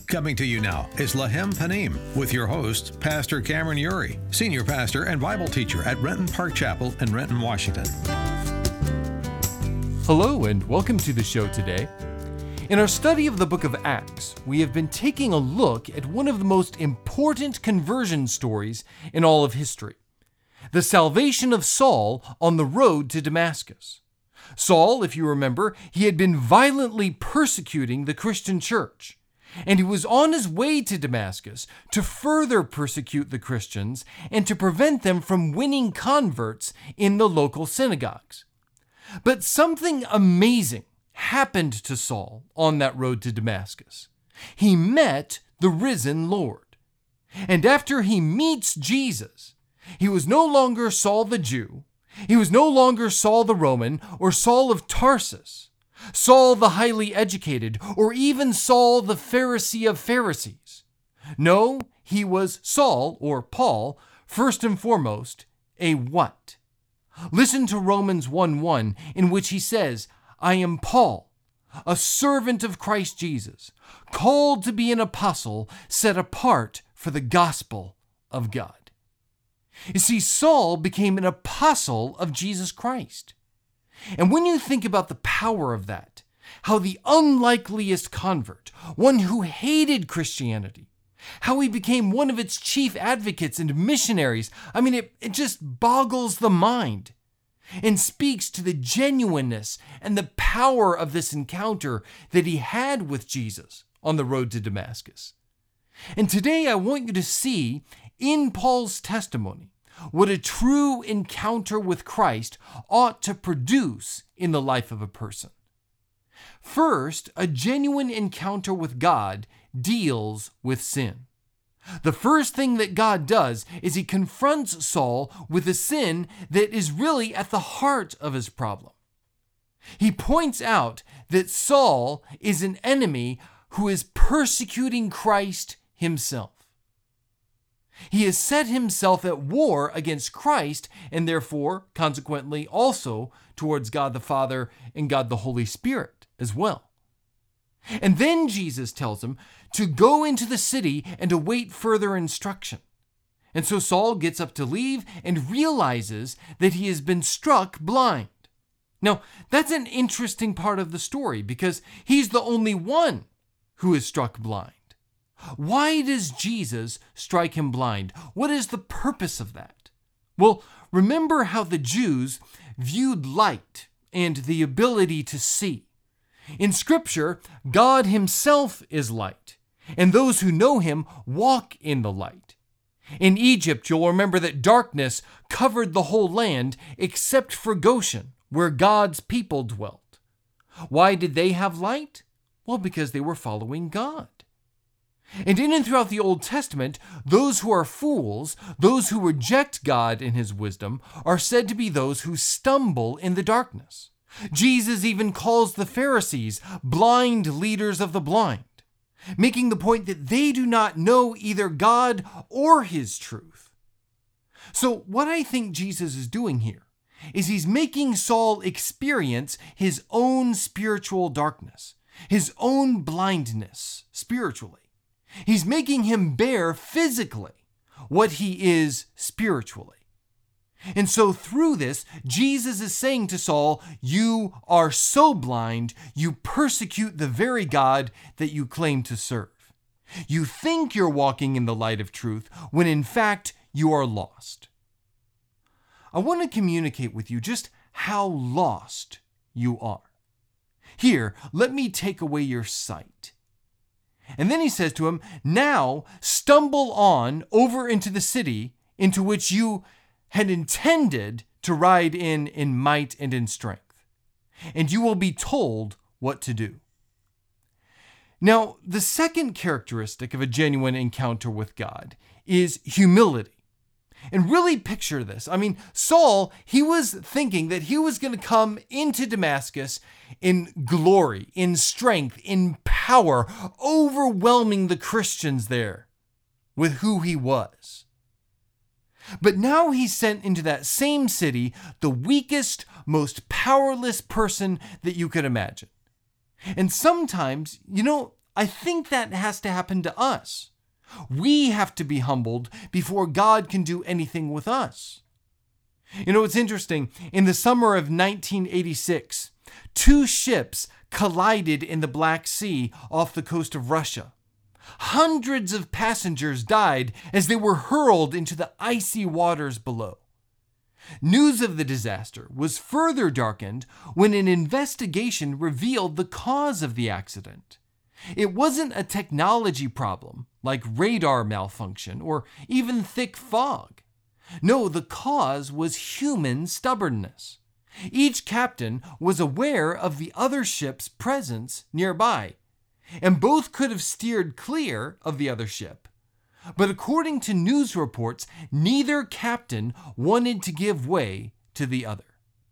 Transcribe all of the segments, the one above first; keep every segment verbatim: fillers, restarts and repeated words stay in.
Coming to you now is Lahem Panim with your host, Pastor Cameron Uri, Senior Pastor and Bible Teacher at Renton Park Chapel in Renton, Washington. Hello and welcome to the show today. In our study of the book of Acts, we have been taking a look at one of the most important conversion stories in all of history, the salvation of Saul on the road to Damascus. Saul, if you remember, he had been violently persecuting the Christian church. And he was on his way to Damascus to further persecute the Christians and to prevent them from winning converts in the local synagogues. But something amazing happened to Saul on that road to Damascus. He met the risen Lord. And after he meets Jesus, he was no longer Saul the Jew. He was no longer Saul the Roman or Saul of Tarsus. Saul the highly educated, or even Saul the Pharisee of Pharisees. No, he was Saul, or Paul, first and foremost, a what? Listen to Romans one one, in which he says, I am Paul, a servant of Christ Jesus, called to be an apostle, set apart for the gospel of God. You see, Saul became an apostle of Jesus Christ. And when you think about the power of that, how the unlikeliest convert, one who hated Christianity, how he became one of its chief advocates and missionaries, I mean, it, it just boggles the mind and speaks to the genuineness and the power of this encounter that he had with Jesus on the road to Damascus. And today I want you to see in Paul's testimony what a true encounter with Christ ought to produce in the life of a person. First, a genuine encounter with God deals with sin. The first thing that God does is he confronts Saul with a sin that is really at the heart of his problem. He points out that Saul is an enemy who is persecuting Christ himself. He has set himself at war against Christ and therefore, consequently, also towards God the Father and God the Holy Spirit as well. And then Jesus tells him to go into the city and await further instruction. And so Saul gets up to leave and realizes that he has been struck blind. Now, that's an interesting part of the story because he's the only one who is struck blind. Why does Jesus strike him blind? What is the purpose of that? Well, remember how the Jews viewed light and the ability to see. In Scripture, God himself is light, and those who know him walk in the light. In Egypt, you'll remember that darkness covered the whole land except for Goshen, where God's people dwelt. Why did they have light? Well, because they were following God. And in and throughout the Old Testament, those who are fools, those who reject God and his wisdom, are said to be those who stumble in the darkness. Jesus even calls the Pharisees blind leaders of the blind, making the point that they do not know either God or his truth. So what I think Jesus is doing here is he's making Saul experience his own spiritual darkness, his own blindness spiritually. He's making him bear physically what he is spiritually. And so through this, Jesus is saying to Saul, you are so blind, you persecute the very God that you claim to serve. You think you're walking in the light of truth when in fact you are lost. I want to communicate with you just how lost you are. Here, let me take away your sight. And then he says to him, now stumble on over into the city into which you had intended to ride in in might and in strength, and you will be told what to do. Now, the second characteristic of a genuine encounter with God is humility. And really picture this. I mean, Saul, he was thinking that he was going to come into Damascus in glory, in strength, in power, overwhelming the Christians there with who he was. But now he's sent into that same city, the weakest, most powerless person that you could imagine. And sometimes, you know, I think that has to happen to us. We have to be humbled before God can do anything with us. You know, it's interesting. In the summer of nineteen eighty-six, two ships collided in the Black Sea off the coast of Russia. Hundreds of passengers died as they were hurled into the icy waters below. News of the disaster was further darkened when an investigation revealed the cause of the accident. It wasn't a technology problem like radar malfunction or even thick fog. No, the cause was human stubbornness. Each captain was aware of the other ship's presence nearby, and both could have steered clear of the other ship. But according to news reports, neither captain wanted to give way to the other.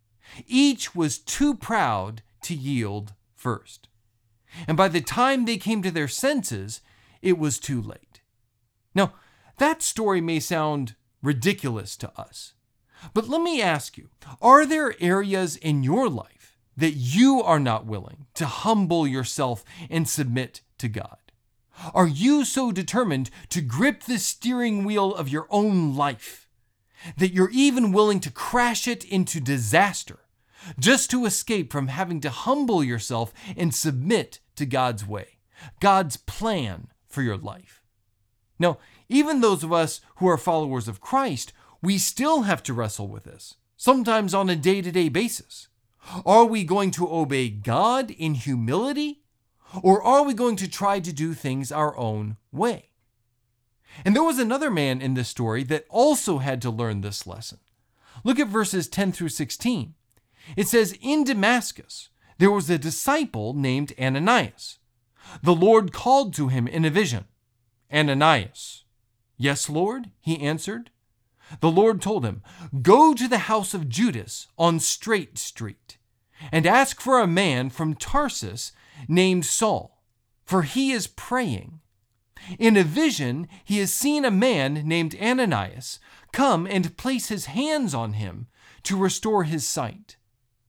Each was too proud to yield first. And by the time they came to their senses, it was too late. Now, that story may sound ridiculous to us, but let me ask you, are there areas in your life that you are not willing to humble yourself and submit to God? Are you so determined to grip the steering wheel of your own life that you're even willing to crash it into disaster just to escape from having to humble yourself and submit to God's way, God's plan for your life? Now, even those of us who are followers of Christ, we still have to wrestle with this, sometimes on a day-to-day basis. Are we going to obey God in humility, or are we going to try to do things our own way? And there was another man in this story that also had to learn this lesson. Look at verses ten through sixteen. It says, "In Damascus, there was a disciple named Ananias. The Lord called to him in a vision, 'Ananias.' 'Yes, Lord,' he answered. The Lord told him, 'Go to the house of Judas on Straight Street and ask for a man from Tarsus named Saul, for he is praying. In a vision, he has seen a man named Ananias come and place his hands on him to restore his sight.'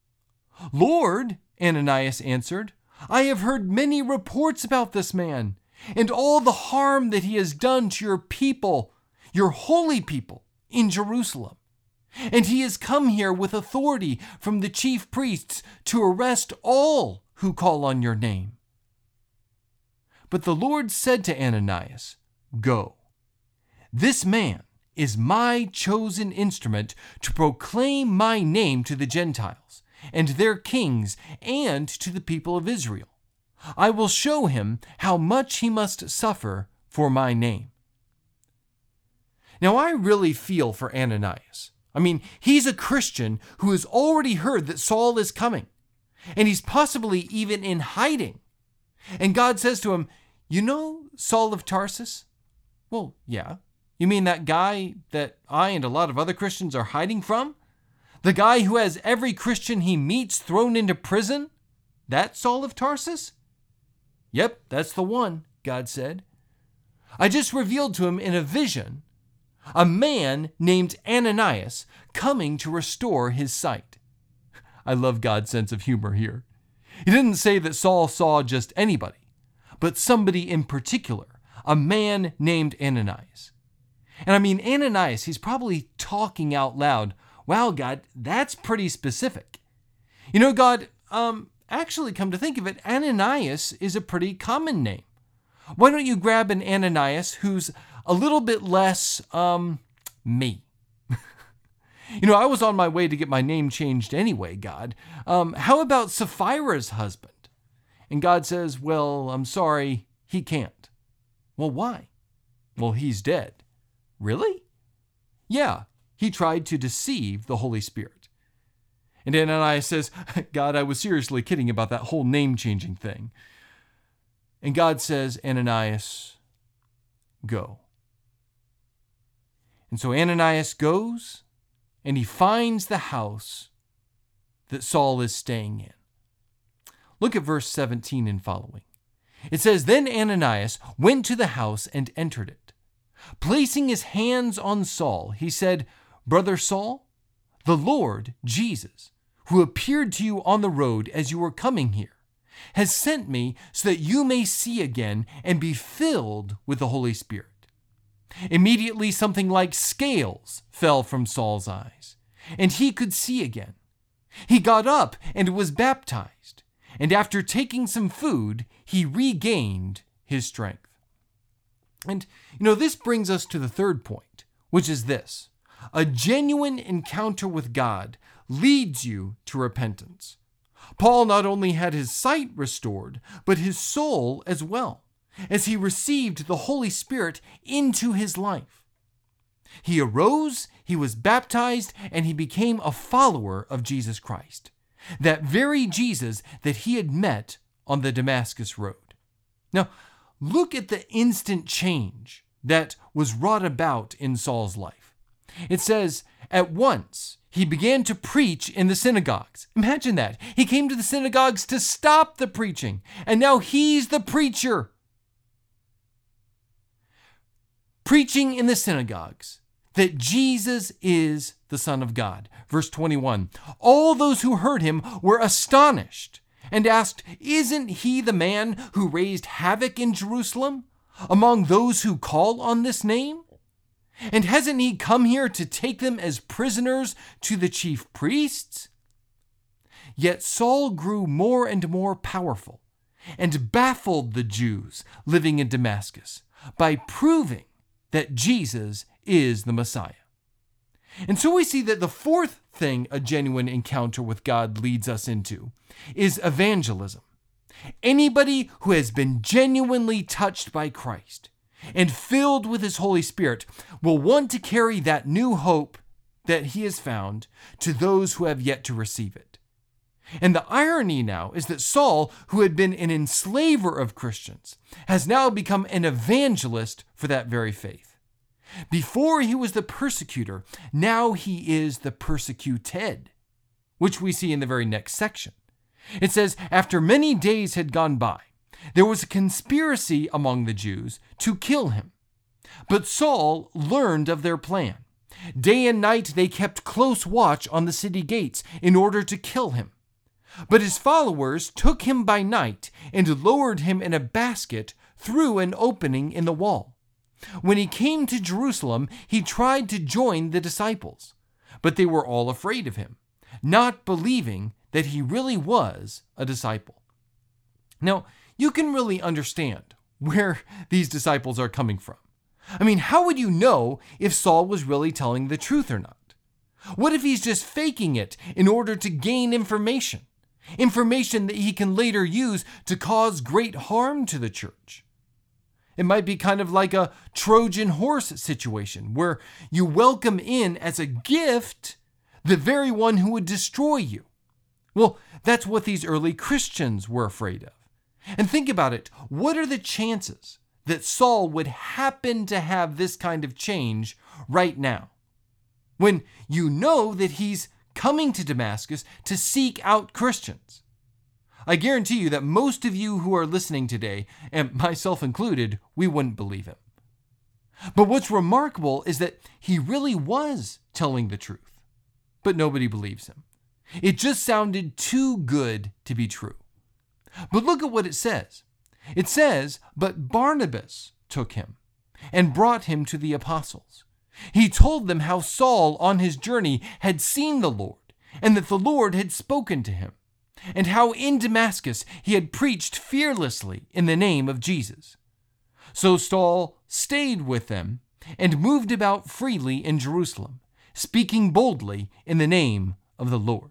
'Lord,' Ananias answered, 'I have heard many reports about this man and all the harm that he has done to your people, your holy people in Jerusalem. And he has come here with authority from the chief priests to arrest all who call on your name.' But the Lord said to Ananias, 'Go. This man is my chosen instrument to proclaim my name to the Gentiles and their kings and to the people of Israel. I will show him how much he must suffer for my name.'" Now, I really feel for Ananias. I mean, he's a Christian who has already heard that Saul is coming, and he's possibly even in hiding. And God says to him, "You know Saul of Tarsus?" "Well, yeah. You mean that guy that I and a lot of other Christians are hiding from? The guy who has every Christian he meets thrown into prison? That Saul of Tarsus?" "Yep, that's the one," God said. "I just revealed to him in a vision a man named Ananias coming to restore his sight." I love God's sense of humor here. He didn't say that Saul saw just anybody, but somebody in particular, a man named Ananias. And I mean, Ananias, he's probably talking out loud, "Wow, God, that's pretty specific. You know, God, um, actually, come to think of it, Ananias is a pretty common name. Why don't you grab an Ananias who's a little bit less, um, me?" You know, I was on my way to get my name changed anyway, God. Um, how about Sapphira's husband? And God says, "Well, I'm sorry, he can't." "Well, why?" "Well, he's dead." "Really?" "Yeah, he tried to deceive the Holy Spirit." And Ananias says, "God, I was seriously kidding about that whole name-changing thing." And God says, "Ananias, go." And so Ananias goes, and he finds the house that Saul is staying in. Look at verse seventeen and following. It says, "Then Ananias went to the house and entered it. Placing his hands on Saul, he said, 'Brother Saul, the Lord Jesus, who appeared to you on the road as you were coming here, has sent me so that you may see again and be filled with the Holy Spirit." Immediately something like scales fell from Saul's eyes, and he could see again. He got up and was baptized, and after taking some food, he regained his strength. And, you know, this brings us to the third point, which is this: a genuine encounter with God leads you to repentance. Paul not only had his sight restored, but his soul as well, as he received the Holy Spirit into his life. He arose, he was baptized, and he became a follower of Jesus Christ, that very Jesus that he had met on the Damascus road. Now, look at the instant change that was wrought about in Saul's life. It says, at once he began to preach in the synagogues. Imagine that. He came to the synagogues to stop the preaching, and now he's the preacher. Preaching in the synagogues that Jesus is the Son of God. Verse twenty-one, all those who heard him were astonished and asked, "Isn't he the man who raised havoc in Jerusalem among those who call on this name? And hasn't he come here to take them as prisoners to the chief priests?" Yet Saul grew more and more powerful and baffled the Jews living in Damascus by proving that Jesus is the Messiah. And so we see that the fourth thing a genuine encounter with God leads us into is evangelism. Anybody who has been genuinely touched by Christ and filled with his Holy Spirit will want to carry that new hope that he has found to those who have yet to receive it. And the irony now is that Saul, who had been an enslaver of Christians, has now become an evangelist for that very faith. Before he was the persecutor, now he is the persecuted, which we see in the very next section. It says, after many days had gone by, there was a conspiracy among the Jews to kill him. But Saul learned of their plan. Day and night they kept close watch on the city gates in order to kill him. But his followers took him by night and lowered him in a basket through an opening in the wall. When he came to Jerusalem, he tried to join the disciples, but they were all afraid of him, not believing that he really was a disciple. Now, you can really understand where these disciples are coming from. I mean, how would you know if Saul was really telling the truth or not? What if he's just faking it in order to gain information? Information that he can later use to cause great harm to the church. It might be kind of like a Trojan horse situation where you welcome in as a gift the very one who would destroy you. Well, that's what these early Christians were afraid of. And think about it. What are the chances that Saul would happen to have this kind of change right now, when you know that he's coming to Damascus to seek out Christians? I guarantee you that most of you who are listening today, and myself included, we wouldn't believe him. But what's remarkable is that he really was telling the truth, but nobody believes him. It just sounded too good to be true. But look at what it says. It says, but Barnabas took him and brought him to the apostles. He told them how Saul on his journey had seen the Lord, and that the Lord had spoken to him, and how in Damascus he had preached fearlessly in the name of Jesus. So Saul stayed with them and moved about freely in Jerusalem, speaking boldly in the name of the Lord.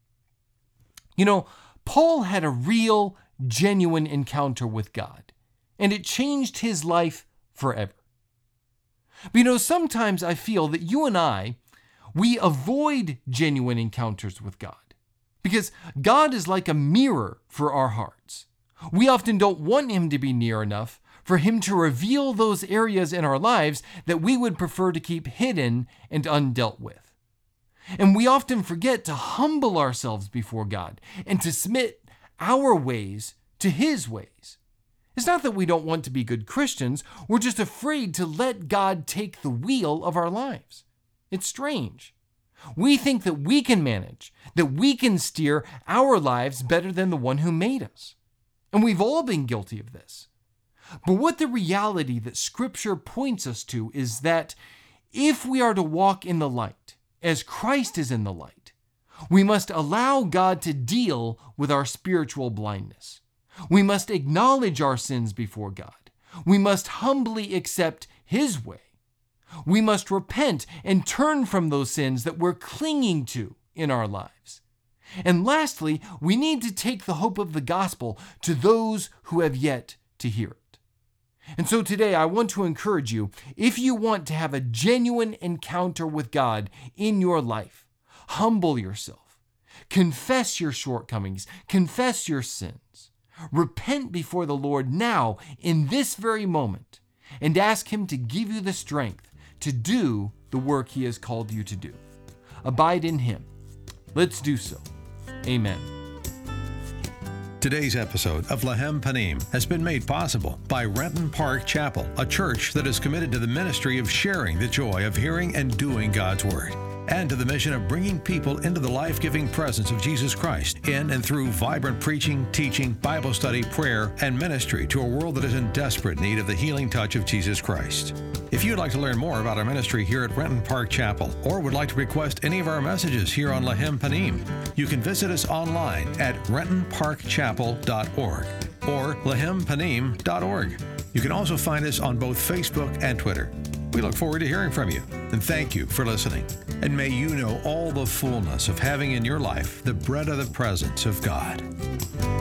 You know, Paul had a real, genuine encounter with God, and it changed his life forever. But you know, sometimes I feel that you and I, we avoid genuine encounters with God because God is like a mirror for our hearts. We often don't want him to be near enough for him to reveal those areas in our lives that we would prefer to keep hidden and undealt with. And we often forget to humble ourselves before God and to submit our ways to his ways. It's not that we don't want to be good Christians, we're just afraid to let God take the wheel of our lives. It's strange. We think that we can manage, that we can steer our lives better than the one who made us. And we've all been guilty of this. But what the reality that Scripture points us to is that if we are to walk in the light, as Christ is in the light, we must allow God to deal with our spiritual blindness. We must acknowledge our sins before God. We must humbly accept His way. We must repent and turn from those sins that we're clinging to in our lives. And lastly, we need to take the hope of the gospel to those who have yet to hear it. And so today I want to encourage you, if you want to have a genuine encounter with God in your life, humble yourself, confess your shortcomings, confess your sins, repent before the Lord now in this very moment, and ask Him to give you the strength to do the work He has called you to do. Abide in Him. Let's do so. Amen. Today's episode of Lahem Panim has been made possible by Renton Park Chapel, a church that is committed to the ministry of sharing the joy of hearing and doing God's Word, and to the mission of bringing people into the life-giving presence of Jesus Christ in and through vibrant preaching, teaching, Bible study, prayer, and ministry to a world that is in desperate need of the healing touch of Jesus Christ. If you'd like to learn more about our ministry here at Renton Park Chapel, or would like to request any of our messages here on Lahem Panim, you can visit us online at renton park chapel dot org or lahem panim dot org. You can also find us on both Facebook and Twitter. We look forward to hearing from you, and thank you for listening. And may you know all the fullness of having in your life the bread of the presence of God.